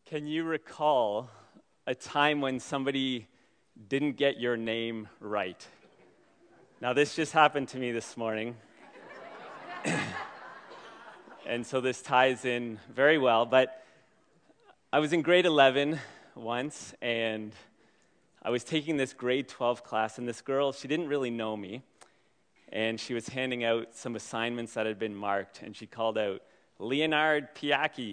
Can you recall a time when somebody didn't get your name right? Now, this just happened to me this morning. And so this ties in very well. But I was in grade 11 once, and I was taking this grade 12 class, and this girl, she didn't really know me. And she was handing out some assignments that had been marked, and she called out, Leonard Piacki.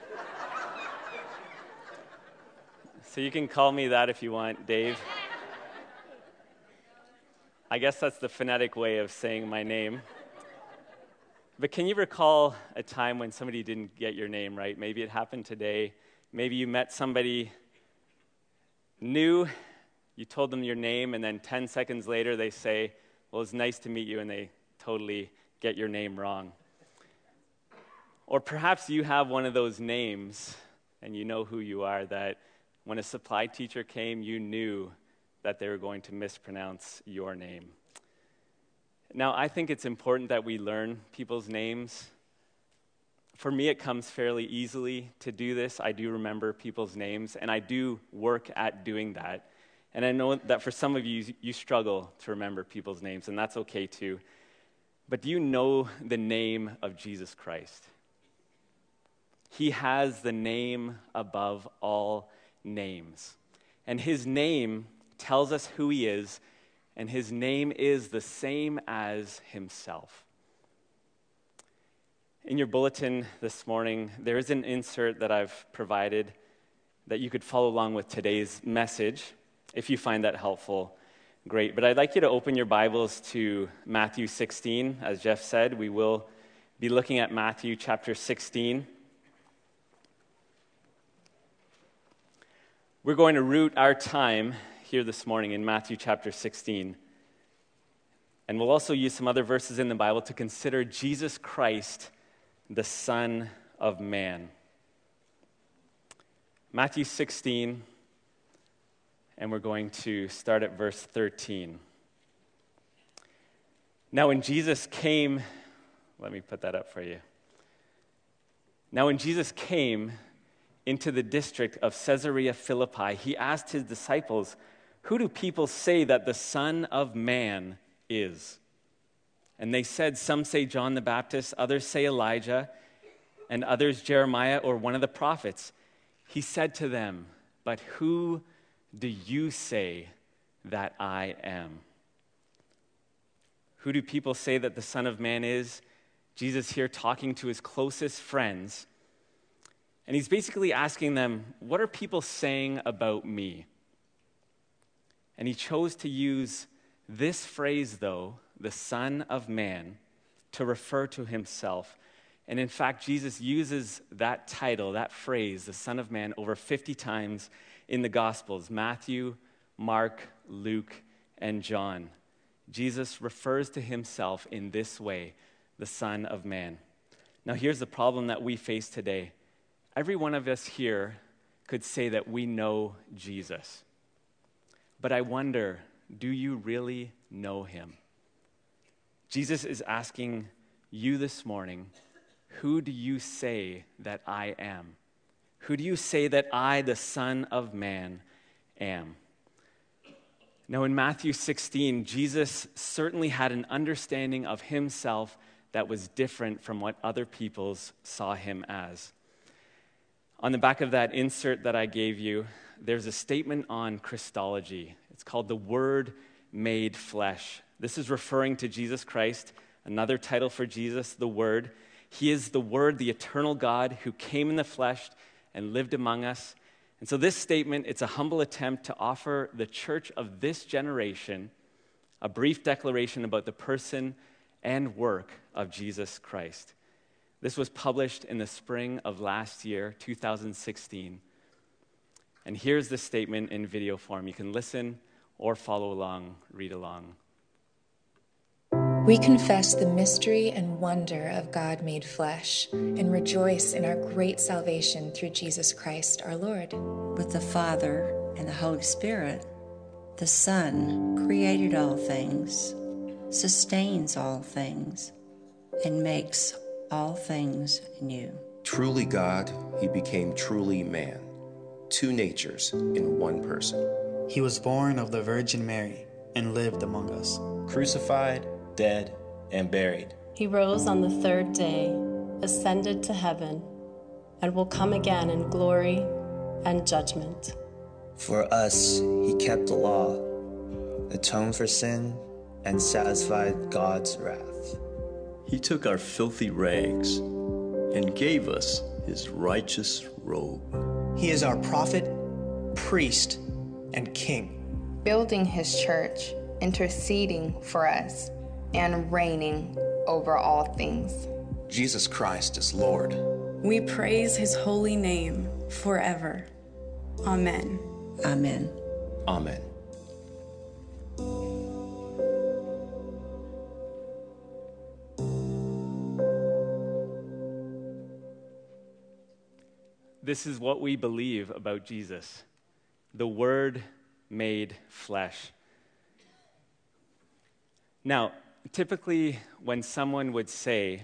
So you can call me that if you want, Dave. I guess that's the phonetic way of saying my name. But can you recall a time when somebody didn't get your name right? Maybe it happened today. Maybe you met somebody new, you told them your name, and then 10 seconds later they say, well, it's nice to meet you, and they totally get your name wrong. Or perhaps you have one of those names, and you know who you are, that when a supply teacher came, you knew that they were going to mispronounce your name. Now, I think it's important that we learn people's names. For me, it comes fairly easily to do this. I do remember people's names, and I do work at doing that. And I know that for some of you, you struggle to remember people's names, and that's okay too. But do you know the name of Jesus Christ? He has the name above all names. And his name tells us who he is, and his name is the same as himself. In your bulletin this morning, there is an insert that I've provided that you could follow along with today's message. If you find that helpful, great. But I'd like you to open your Bibles to Matthew 16. As Jeff said, we will be looking at Matthew chapter 16. We're going to root our time here this morning in Matthew chapter 16. And we'll also use some other verses in the Bible to consider Jesus Christ, the Son of Man. Matthew 16, and we're going to start at verse 13. Now when Jesus came, let me put that up for you. Now when Jesus came into the district of Caesarea Philippi, he asked his disciples, "Who do people say that the Son of Man is?" And they said, "Some say John the Baptist, others say Elijah, and others Jeremiah or one of the prophets." He said to them, "But who do you say that I am?" Who do people say that the Son of Man is? Jesus here talking to his closest friends. And he's basically asking them, what are people saying about me? And he chose to use this phrase, though, the Son of Man, to refer to himself. And in fact, Jesus uses that title, that phrase, the Son of Man, over 50 times in the Gospels, Matthew, Mark, Luke, and John. Jesus refers to himself in this way, the Son of Man. Now here's the problem that we face today. Every one of us here could say that we know Jesus. But I wonder, do you really know him? Jesus is asking you this morning, who do you say that I am? Who do you say that I, the Son of Man, am? Now in Matthew 16, Jesus certainly had an understanding of himself that was different from what other peoples saw him as. On the back of that insert that I gave you, there's a statement on Christology. It's called the Word Made Flesh. This is referring to Jesus Christ, another title for Jesus, the Word. He is the Word, the eternal God who came in the flesh and lived among us. And so this statement, it's a humble attempt to offer the church of this generation a brief declaration about the person and work of Jesus Christ. This was published in the spring of last year, 2016. And here's the statement in video form. You can listen or follow along, read along. We confess the mystery and wonder of God made flesh and rejoice in our great salvation through Jesus Christ our Lord. With the Father and the Holy Spirit, the Son created all things, sustains all things, and makes all things new. Truly God, he became truly man. two natures in one person. He was born of the Virgin Mary and lived among us. Crucified, dead, and buried. He rose on the third day, ascended to heaven, and will come again in glory and judgment. For us, he kept the law, atoned for sin, and satisfied God's wrath. He took our filthy rags and gave us his righteous robe. He is our prophet, priest, and king. Building his church, interceding for us, and reigning over all things. Jesus Christ is Lord. We praise his holy name forever. Amen. Amen. Amen. This is what we believe about Jesus, the Word made flesh. Now, typically when someone would say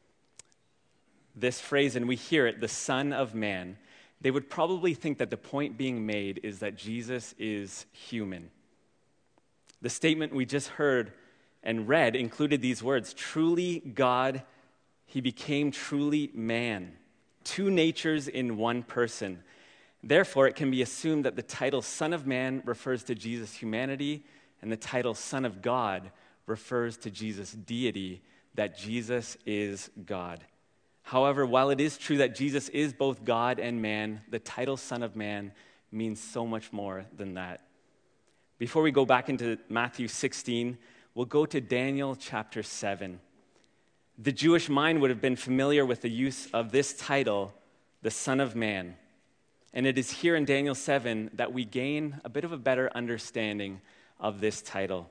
this phrase, and we hear it, the Son of Man, they would probably think that the point being made is that Jesus is human. The statement we just heard and read included these words, truly God, he became truly man. Two natures in one person. Therefore, it can be assumed that the title Son of Man refers to Jesus' humanity, and the title Son of God refers to Jesus' deity, that Jesus is God. However, while it is true that Jesus is both God and man, the title Son of Man means so much more than that. Before we go back into Matthew 16, we'll go to Daniel chapter 7. The Jewish mind would have been familiar with the use of this title, the Son of Man. And it is here in Daniel 7 that we gain a bit of a better understanding of this title.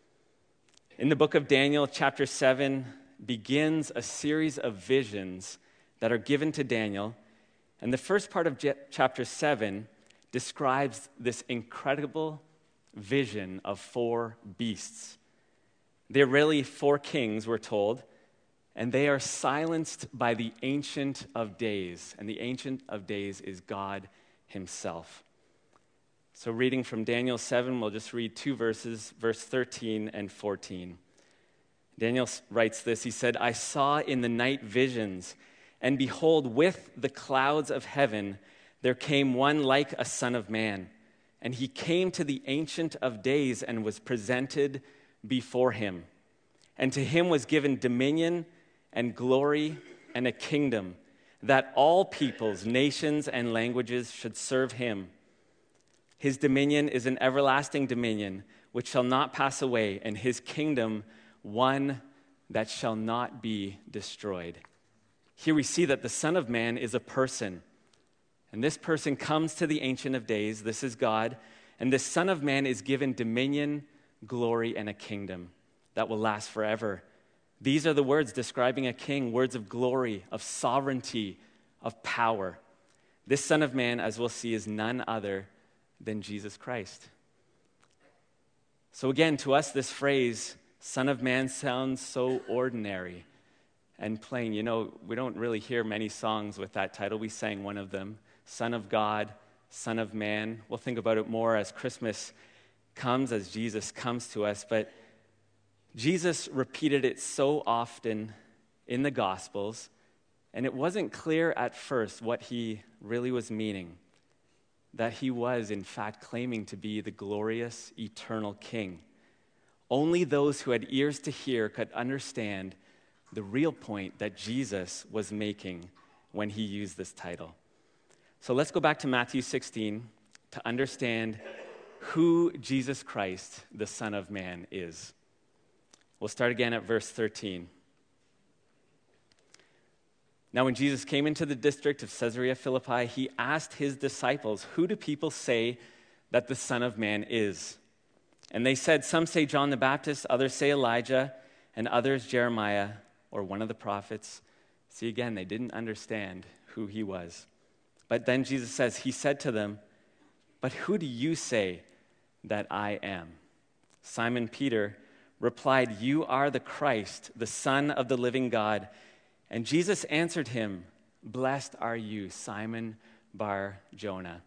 In the book of Daniel, chapter 7 begins a series of visions that are given to Daniel. And the first part of chapter 7 describes this incredible vision of four beasts. They're really four kings, we're told, and they are silenced by the Ancient of Days. And the Ancient of Days is God himself. So reading from Daniel 7, we'll just read two verses, verse 13 and 14. Daniel writes this, he said, I saw in the night visions, and behold, with the clouds of heaven, there came one like a son of man. And he came to the Ancient of Days and was presented before him. And to him was given dominion and glory and a kingdom, that all peoples, nations, and languages should serve him. His dominion is an everlasting dominion which shall not pass away, and his kingdom one that shall not be destroyed. Here we see that the Son of Man is a person, and this person comes to the Ancient of Days, this is God, and this Son of Man is given dominion, glory, and a kingdom that will last forever. These are the words describing a king, words of glory, of sovereignty, of power. This Son of Man, as we'll see, is none other than Jesus Christ. So again, to us, this phrase, Son of Man, sounds so ordinary and plain. You know, we don't really hear many songs with that title. We sang one of them, Son of God, Son of Man. We'll think about it more as Christmas comes, as Jesus comes to us, but Jesus repeated it so often in the Gospels, and it wasn't clear at first what he really was meaning, that he was, in fact, claiming to be the glorious, eternal King. Only those who had ears to hear could understand the real point that Jesus was making when he used this title. So let's go back to Matthew 16 to understand who Jesus Christ, the Son of Man, is. We'll start again at verse 13. Now, when Jesus came into the district of Caesarea Philippi, he asked his disciples, who do people say that the Son of Man is? And they said, some say John the Baptist, others say Elijah, and others Jeremiah, or one of the prophets. See, again, they didn't understand who he was. But then Jesus says, he said to them, but who do you say that I am? Simon Peter replied, you are the Christ, the Son of the living God. And Jesus answered him, blessed are you, Simon Bar-Jonah,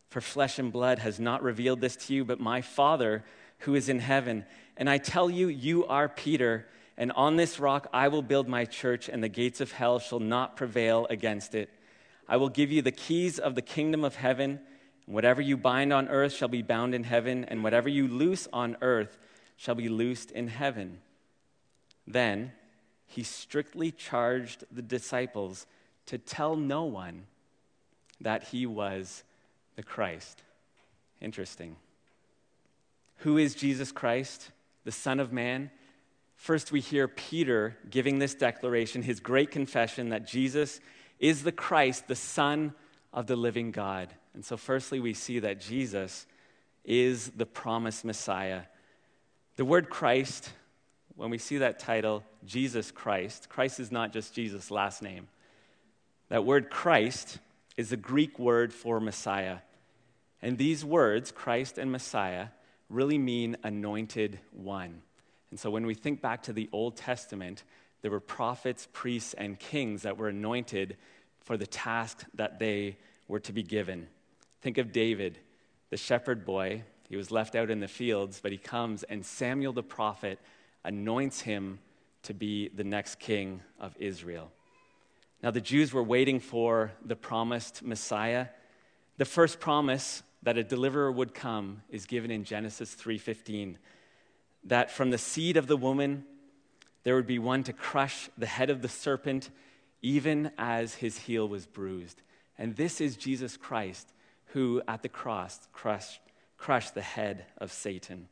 For flesh and blood has not revealed this to you, but my Father who is in heaven. And I tell you, you are Peter, and on this rock I will build my church, and the gates of hell shall not prevail against it. I will give you the keys of the kingdom of heaven. And whatever you bind on earth shall be bound in heaven, and whatever you loose on earth shall be loosed in heaven. Then he strictly charged the disciples to tell no one that he was the Christ. Interesting. Who is Jesus Christ, the Son of Man? First, we hear Peter giving this declaration, his great confession that Jesus is the Christ, the Son of the living God. And so firstly, we see that Jesus is the promised Messiah. The word Christ, when we see that title, Jesus Christ, Christ is not just Jesus' last name. That word Christ is the Greek word for Messiah. And these words, Christ and Messiah, really mean anointed one. And so when we think back to the Old Testament, there were prophets, priests, and kings that were anointed for the task that they were to be given. Think of David, the shepherd boy. He was left out in the fields, but he comes, and Samuel the prophet anoints him to be the next king of Israel. Now, the Jews were waiting for the promised Messiah. The first promise that a deliverer would come is given in Genesis 3:15, that from the seed of the woman there would be one to crush the head of the serpent, even as his heel was bruised. And this is Jesus Christ, who at the cross crushed the head of Satan.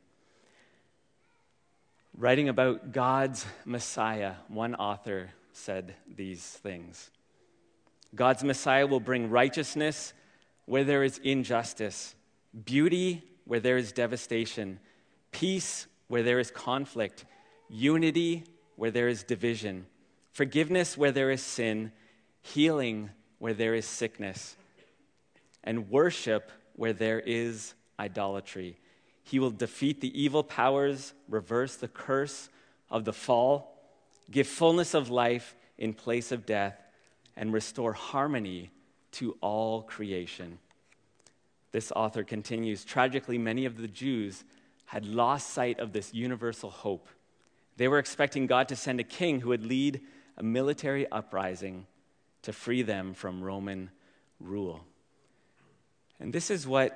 Writing about God's Messiah, one author said these things. God's Messiah will bring righteousness where there is injustice, beauty where there is devastation, peace where there is conflict, unity where there is division, forgiveness where there is sin, healing where there is sickness, and worship where there is idolatry. He will defeat the evil powers, reverse the curse of the fall, give fullness of life in place of death, and restore harmony to all creation. This author continues, tragically, many of the Jews had lost sight of this universal hope. They were expecting God to send a king who would lead a military uprising to free them from Roman rule. And this is why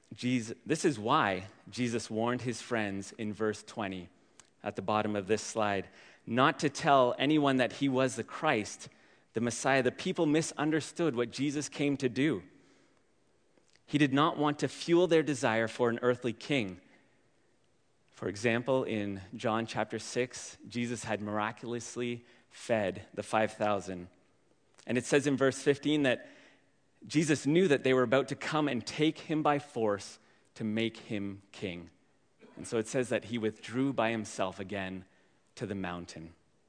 Jesus warned his friends in verse 20 at the bottom of this slide, not to tell anyone that he was the Christ, the Messiah. The people misunderstood what Jesus came to do. He did not want to fuel their desire for an earthly king. For example, in John chapter 6, Jesus had miraculously fed the 5,000. And it says in verse 15 that Jesus knew that they were about to come and take him by force to make him king. And so it says that he withdrew by himself again to the mountain.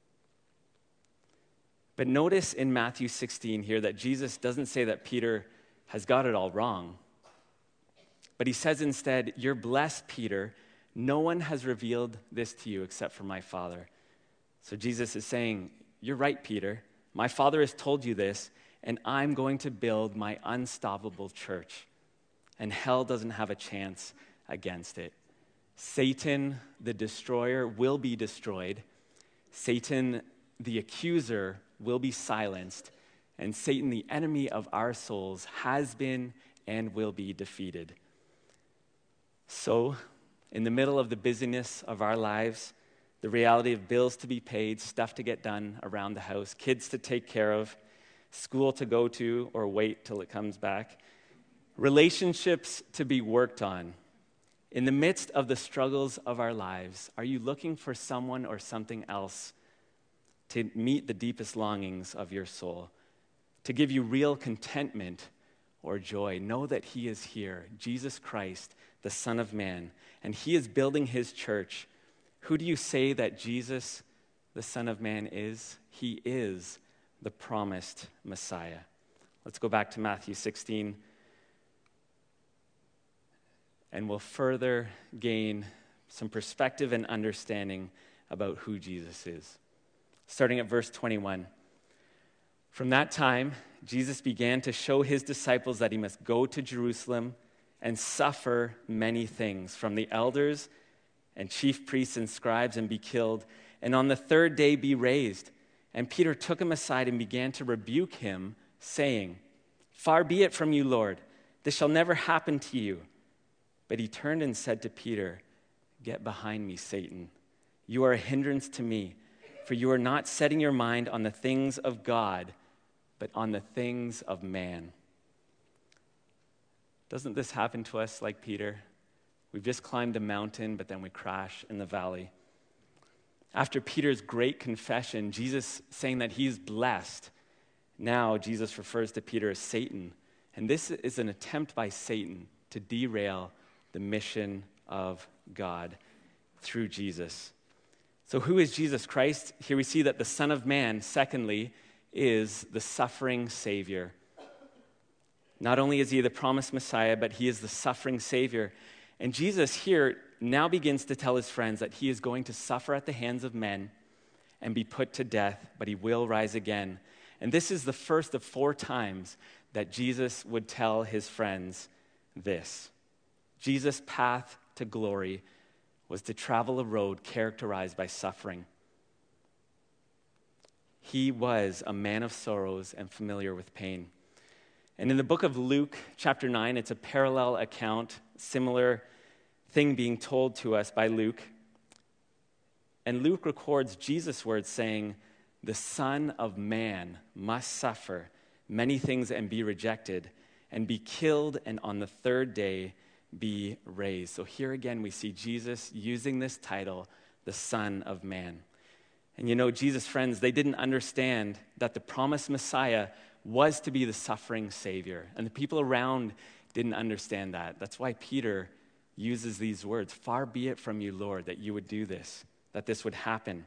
But notice in Matthew 16 here that Jesus doesn't say that Peter has got it all wrong. But he says instead, "You're blessed, Peter. No one has revealed this to you except for my Father." So Jesus is saying, you're right, Peter. My Father has told you this, and I'm going to build my unstoppable church. And hell doesn't have a chance against it. Satan, the destroyer, will be destroyed. Satan, the accuser, will be silenced. And Satan, the enemy of our souls, has been and will be defeated. So, in the middle of the busyness of our lives, the reality of bills to be paid, stuff to get done around the house, kids to take care of, school to go to or wait till it comes back, relationships to be worked on. In the midst of the struggles of our lives, are you looking for someone or something else to meet the deepest longings of your soul, to give you real contentment or joy? Know that he is here, Jesus Christ, the Son of Man, and he is building his church. Who do you say that Jesus, the Son of Man, is? He is the promised Messiah. Let's go back to Matthew 16, and we'll further gain some perspective and understanding about who Jesus is. Starting at verse 21. From that time, Jesus began to show his disciples that he must go to Jerusalem and suffer many things from the elders and chief priests and scribes and be killed, and on the third day be raised. And Peter took him aside and began to rebuke him, saying, Far be it from you, Lord, this shall never happen to you. But he turned and said to Peter, Get behind me, Satan. You are a hindrance to me, for you are not setting your mind on the things of God, but on the things of man. Doesn't this happen to us like Peter? We've just climbed a mountain, but then we crash in the valley. After Peter's great confession, Jesus saying that he's blessed, now Jesus refers to Peter as Satan. And this is an attempt by Satan to derail the mission of God through Jesus. So who is Jesus Christ? Here we see that the Son of Man, secondly, is the suffering Savior. Not only is he the promised Messiah, but he is the suffering Savior. And Jesus here now begins to tell his friends that he is going to suffer at the hands of men and be put to death, but he will rise again. And this is the first of 4 times that Jesus would tell his friends this. Jesus' path to glory was to travel a road characterized by suffering. He was a man of sorrows and familiar with pain. And in the book of Luke, chapter 9, it's a parallel account, similar thing being told to us by Luke. And Luke records Jesus' words saying, the Son of Man must suffer many things and be rejected and be killed and on the third day be raised. So here again we see Jesus using this title, the Son of Man. And you know, Jesus' friends, they didn't understand that the promised Messiah was to be the suffering Savior. And the people around didn't understand that. That's why Peter uses these words, far be it from you, Lord, that you would do this, that this would happen.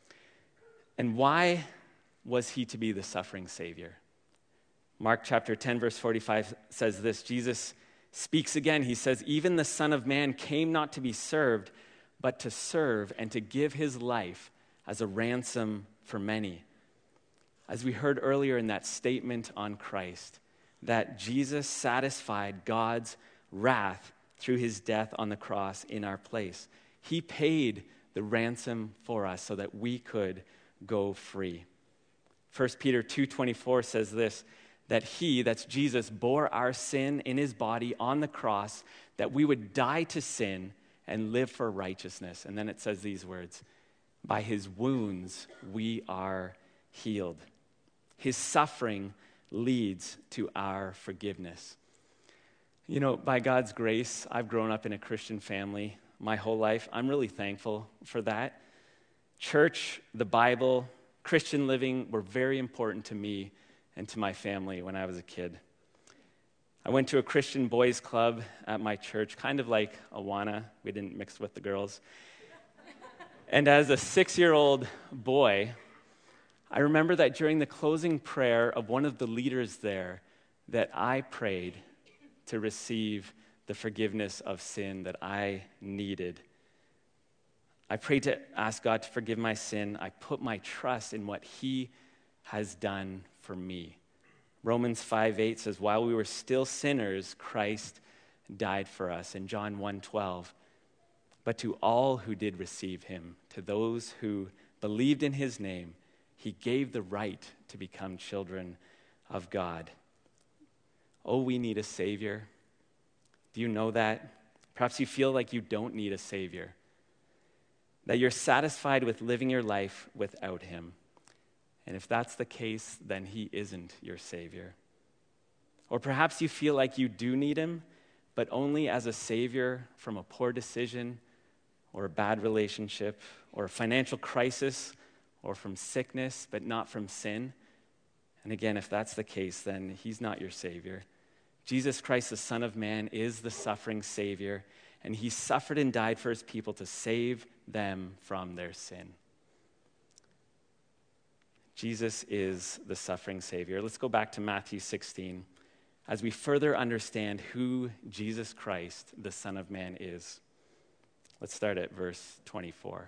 And why was he to be the suffering Savior? Mark chapter 10, verse 45 says this, Jesus speaks again. He says, even the Son of Man came not to be served, but to serve and to give his life as a ransom for many. As we heard earlier in that statement on Christ, that Jesus satisfied God's wrath through his death on the cross in our place. He paid the ransom for us so that we could go free. 1 Peter 2:24 says this, that he, that's Jesus, bore our sin in his body on the cross, that we would die to sin and live for righteousness. And then it says these words, by his wounds we are healed. His suffering leads to our forgiveness. You know, by God's grace, I've grown up in a Christian family my whole life. I'm really thankful for that. Church, the Bible, Christian living were very important to me and to my family when I was a kid. I went to a Christian boys club at my church, kind of like Awana. We didn't mix with the girls. And as a 6-year-old boy, I remember that during the closing prayer of one of the leaders there, that I prayed to receive the forgiveness of sin that I needed. I prayed to ask God to forgive my sin. I put my trust in what he has done for me. Romans 5:8 says, while we were still sinners, Christ died for us. And John 1:12, but to all who did receive him, to those who believed in his name, he gave the right to become children of God. Oh, we need a Savior. Do you know that? Perhaps you feel like you don't need a Savior, that you're satisfied with living your life without him. And if that's the case, then he isn't your Savior. Or perhaps you feel like you do need him, but only as a Savior from a poor decision or a bad relationship or a financial crisis or from sickness, but not from sin. And again, if that's the case, then he's not your Savior. Jesus Christ, the Son of Man, is the suffering Savior, and he suffered and died for his people to save them from their sin. Jesus is the suffering Savior. Let's go back to Matthew 16 as we further understand who Jesus Christ, the Son of Man, is. Let's start at verse 24.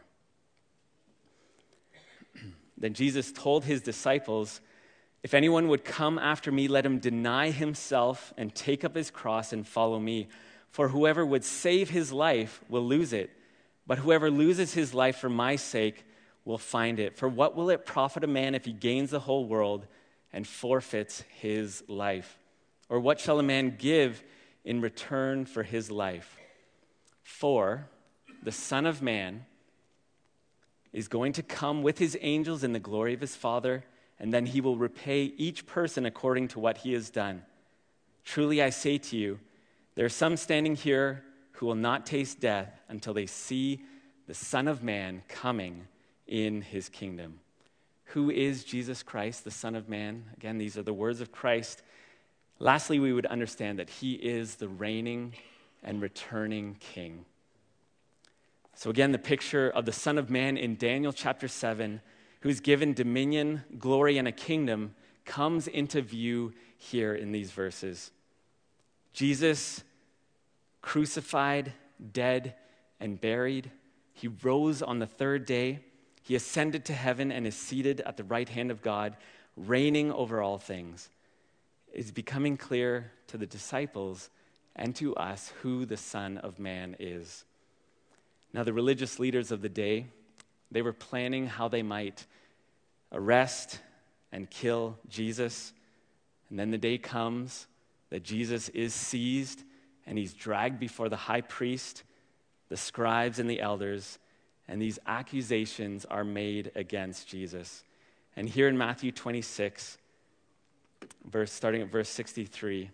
Then Jesus told his disciples, if anyone would come after me, let him deny himself and take up his cross and follow me. For whoever would save his life will lose it, but whoever loses his life for my sake will find it. For what will it profit a man if he gains the whole world and forfeits his life? Or what shall a man give in return for his life? For the Son of Man is going to come with his angels in the glory of his Father, and then he will repay each person according to what he has done. Truly I say to you, there are some standing here who will not taste death until they see the Son of Man coming in his kingdom. Who is Jesus Christ, the Son of Man? Again, these are the words of Christ. Lastly, we would understand that he is the reigning and returning King. So again, the picture of the Son of Man in Daniel chapter 7, who's given dominion, glory, and a kingdom, comes into view here in these verses. Jesus, crucified, dead, and buried. He rose on the third day. He ascended to heaven and is seated at the right hand of God, reigning over all things. It's becoming clear to the disciples and to us who the Son of Man is. Now, the religious leaders of the day, they were planning how they might arrest and kill Jesus. And then the day comes that Jesus is seized and he's dragged before the high priest, the scribes, and the elders, and these accusations are made against Jesus. And here in Matthew 26, starting at verse 63,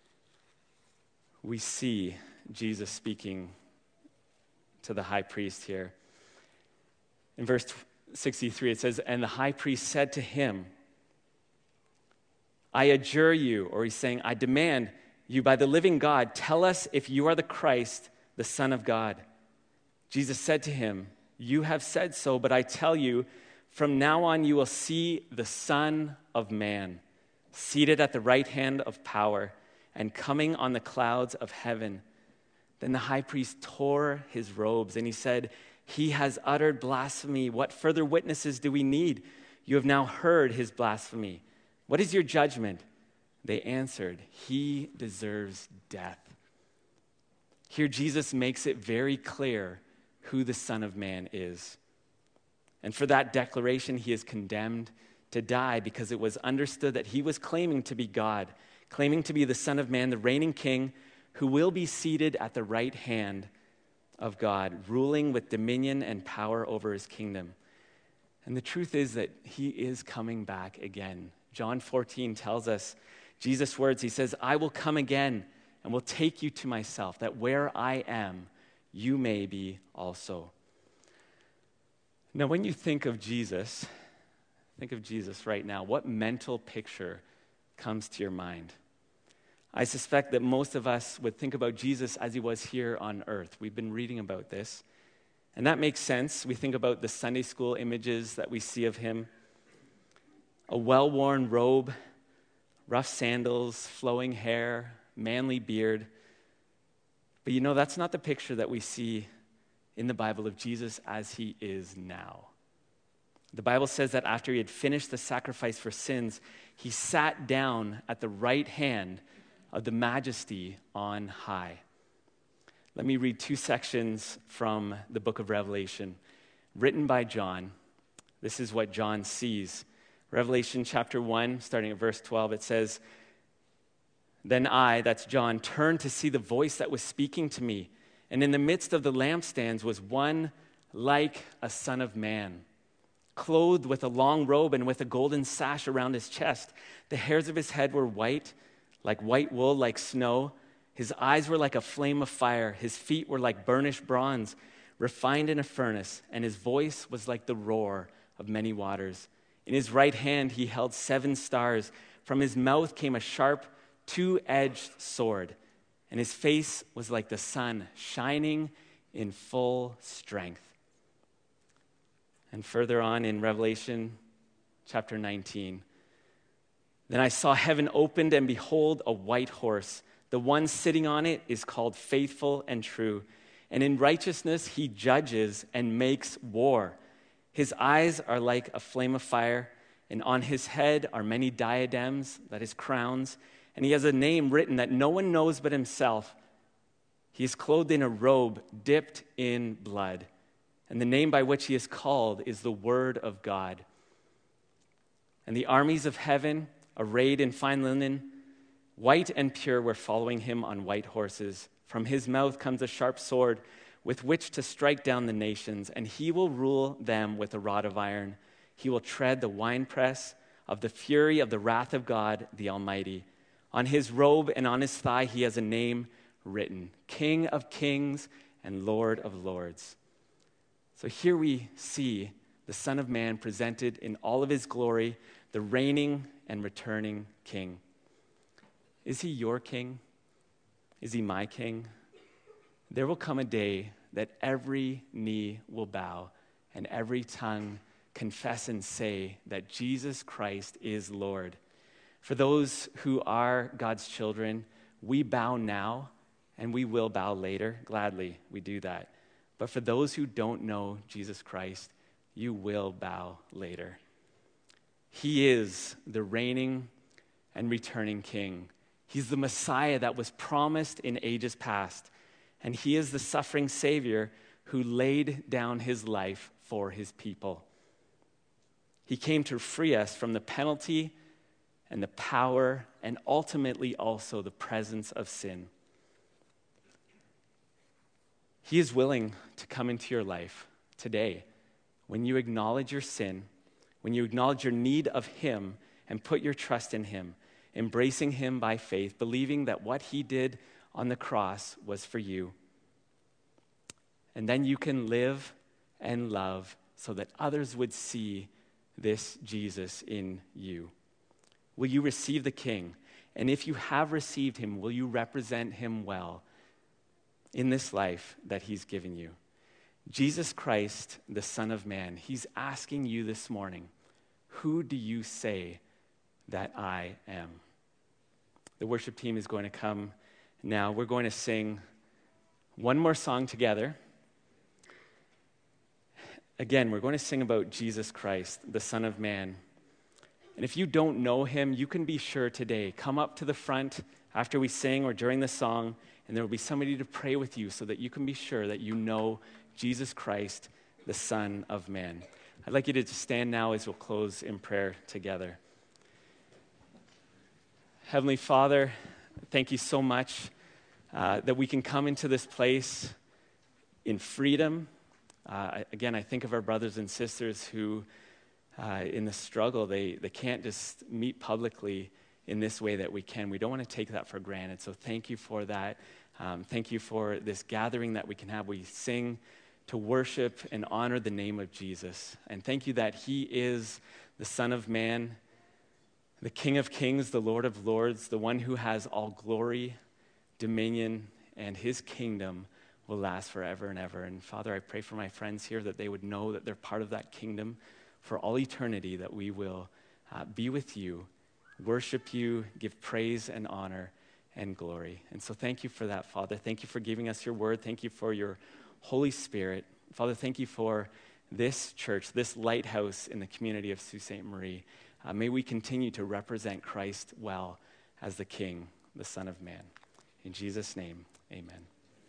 we see Jesus speaking to the high priest here. In verse 63, it says, "And the high priest said to him, I adjure you," or he's saying, "I demand you by the living God, tell us if you are the Christ, the Son of God." Jesus said to him, "You have said so, but I tell you, from now on you will see the Son of Man seated at the right hand of power and coming on the clouds of heaven." Then the high priest tore his robes and he said, "He has uttered blasphemy. What further witnesses do we need? You have now heard his blasphemy. What is your judgment?" They answered, "He deserves death." Here Jesus makes it very clear who the Son of Man is. And for that declaration, he is condemned to die because it was understood that he was claiming to be God, claiming to be the Son of Man, the reigning King, who will be seated at the right hand of God, ruling with dominion and power over his kingdom. And the truth is that he is coming back again. John 14 tells us Jesus' words. He says, "I will come again and will take you to myself, that where I am, you may be also." Now, when you think of Jesus right now, what mental picture comes to your mind? I suspect that most of us would think about Jesus as he was here on earth. We've been reading about this. And that makes sense. We think about the Sunday school images that we see of him. A well-worn robe, rough sandals, flowing hair, manly beard. But you know, that's not the picture that we see in the Bible of Jesus as he is now. The Bible says that after he had finished the sacrifice for sins, he sat down at the right hand of the Majesty on high. Let me read two sections from the book of Revelation, written by John. This is what John sees. Revelation chapter 1, starting at verse 12, it says, "Then I," that's John, "turned to see the voice that was speaking to me, and in the midst of the lampstands was one like a son of man, clothed with a long robe and with a golden sash around his chest. The hairs of his head were white, like white wool, like snow. His eyes were like a flame of fire. His feet were like burnished bronze, refined in a furnace, and his voice was like the roar of many waters. In his right hand he held 7 stars. From his mouth came a sharp, 2-edged sword, and his face was like the sun, shining in full strength." And further on in Revelation chapter 19, "Then I saw heaven opened, and behold, a white horse. The one sitting on it is called Faithful and True, and in righteousness he judges and makes war. His eyes are like a flame of fire, and on his head are many diadems," that is crowns, "and he has a name written that no one knows but himself. He is clothed in a robe dipped in blood, and the name by which he is called is the Word of God. And the armies of heaven, arrayed in fine linen, white and pure, were following him on white horses. From his mouth comes a sharp sword with which to strike down the nations, and he will rule them with a rod of iron. He will tread the winepress of the fury of the wrath of God the Almighty. On his robe and on his thigh he has a name written, King of Kings and Lord of Lords. So here we see the Son of Man presented in all of his glory, the reigning and returning King. Is he your King? Is he my King? There will come a day that every knee will bow and every tongue confess and say that Jesus Christ is Lord. For those who are God's children, we bow now and we will bow later. Gladly, we do that. But for those who don't know Jesus Christ, you will bow later. He is the reigning and returning King. He's the Messiah that was promised in ages past. And he is the suffering Savior who laid down his life for his people. He came to free us from the penalty and the power and ultimately also the presence of sin. He is willing to come into your life today when you acknowledge your sin, when you acknowledge your need of him and put your trust in him, embracing him by faith, believing that what he did on the cross was for you. And then you can live and love so that others would see this Jesus in you. Will you receive the King? And if you have received him, will you represent him well in this life that he's given you? Jesus Christ, the Son of Man, he's asking you this morning, who do you say that I am? The worship team is going to come now. We're going to sing one more song together. Again, we're going to sing about Jesus Christ, the Son of Man. And if you don't know him, you can be sure today, come up to the front after we sing or during the song, and there will be somebody to pray with you so that you can be sure that you know Jesus Christ, the Son of Man. I'd like you to just stand now as we'll close in prayer together. Heavenly Father, thank you so much that we can come into this place in freedom. Again, I think of our brothers and sisters who, in the struggle, they can't just meet publicly in this way that we can. We don't want to take that for granted. So thank you for that. Thank you for this gathering that we can have. We sing to worship and honor the name of Jesus. And thank you that he is the Son of Man, the King of Kings, the Lord of Lords, the one who has all glory, dominion, and his kingdom will last forever and ever. And Father, I pray for my friends here that they would know that they're part of that kingdom for all eternity, that we will be with you, worship you, give praise and honor and glory. And so thank you for that, Father. Thank you for giving us your word. Thank you for your Holy Spirit. Father, thank you for this church, this lighthouse in the community of Sault Ste. Marie. May we continue to represent Christ well as the King, the Son of Man. In Jesus' name, amen.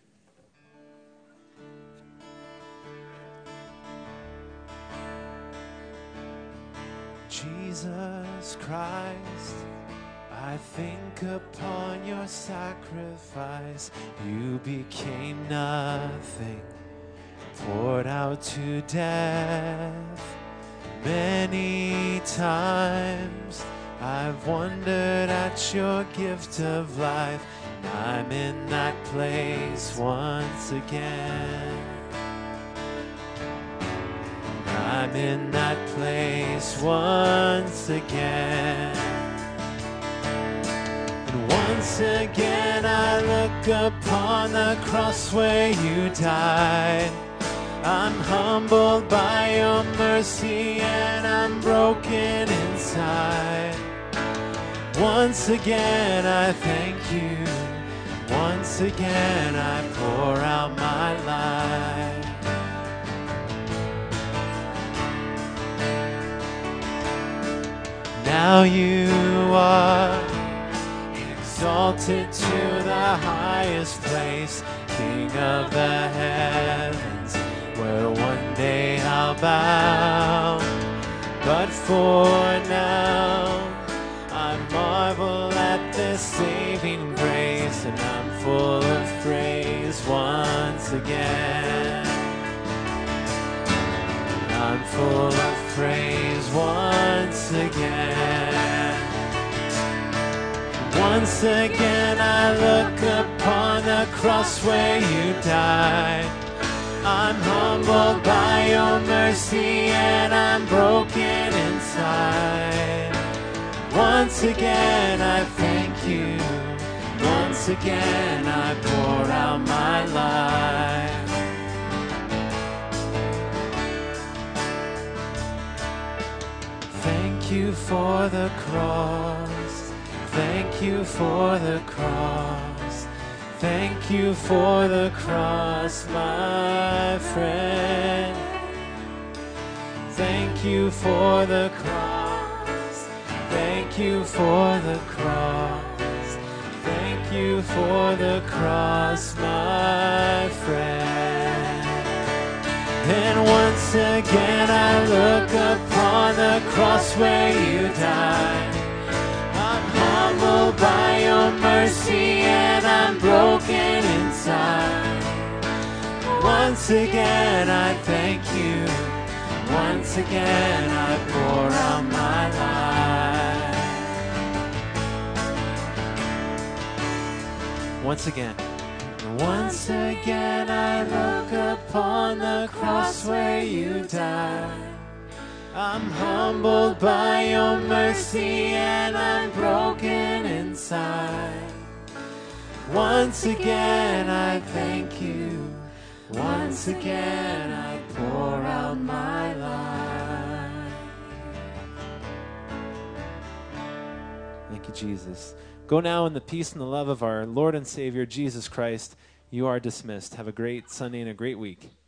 Jesus Christ, I think upon your sacrifice. You became nothing, poured out to death. Many times I've wondered at your gift of life, and I'm in that place once again. I'm in that place once again. And once again I look upon the cross where you died. I'm humbled by your mercy and I'm broken inside. Once again I thank you. Once again I pour out my life. Now you are exalted to the highest place, King of the heavens, where one day I'll bow. But for now, I marvel at this saving grace, and I'm full of praise once again. I'm full of praise once again. Once again I look upon the cross where you died. I'm humbled by your mercy and I'm broken inside. Once again I thank you. Once again I pour out my life. Thank you for the cross. Thank you for the cross. Thank you for the cross, my friend. Thank you for the cross. Thank you for the cross. Thank you for the cross, my friend. And once again I look upon the cross where you died. I'm humbled by your mercy and I'm broken inside. Once again I thank you. Once again I pour out my life. Once again. Once again I look upon the cross where you died. I'm humbled by your mercy and I'm broken inside. Once again I thank you. Once again I pour out my life. Thank you, Jesus. Go now in the peace and the love of our Lord and Savior, Jesus Christ. You are dismissed. Have a great Sunday and a great week.